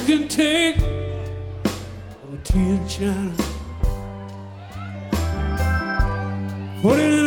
can take a tin china, put it in